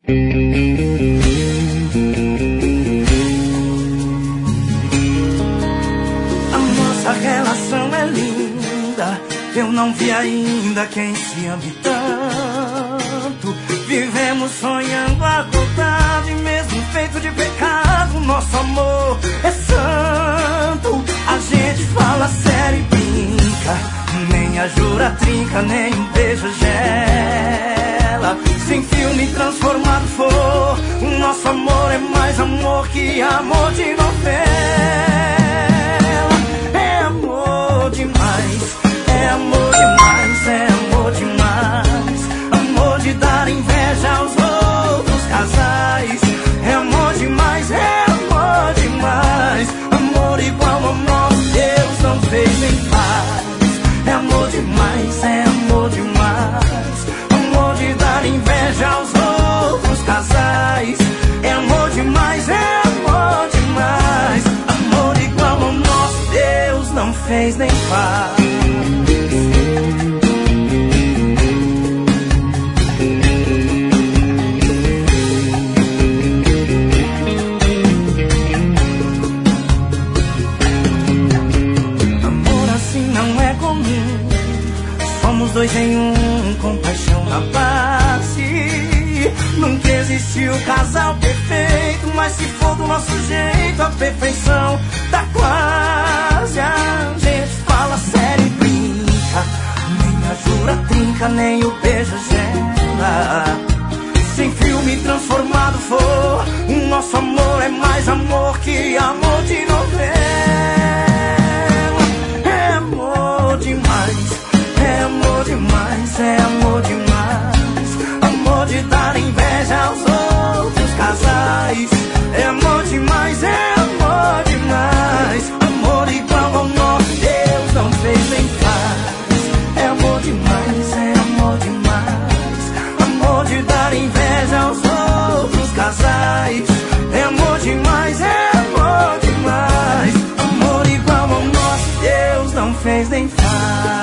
A nossa relação é linda, eu não vi ainda quem se ame tanto. Vivemos sonhando acordado e mesmo feito de pecado, nosso amor é santo. A gente fala sério e brinca, nem a jura trinca, nem um beijo gela. Se em filme transformado for, o nosso amor é mais amor que amor de novela. É amor demais, é amor demais, é amor demais. Amor de dar inveja aos outros casais. É amor demais, é amor demais. Amor igual ao nosso Deus não fez nem faz. É amor demais, é amor demais. Amor de dar inveja aos outros casais. É amor demais, é amor demais. Amor igual ao nosso Deus não fez nem faz. Somos dois em um, com paixão na base. Nunca existiu casal perfeito, mas se for do nosso jeito, a perfeição tá quase. A gente fala sério e brinca, nem a jura trinca, nem o beijo gela. Se em filme transformado for, o nosso amor é mais amor que amor de novela. É amor demais, é amor demais, é amor demais. Amor de dar inveja aos outros casais. É amor demais, é amor demais. Amor igual ao nosso Deus não fez nem faz. É amor demais, é amor demais. Amor de dar inveja aos outros casais. É amor demais, é amor demais. Amor igual ao nosso Deus não fez nem faz.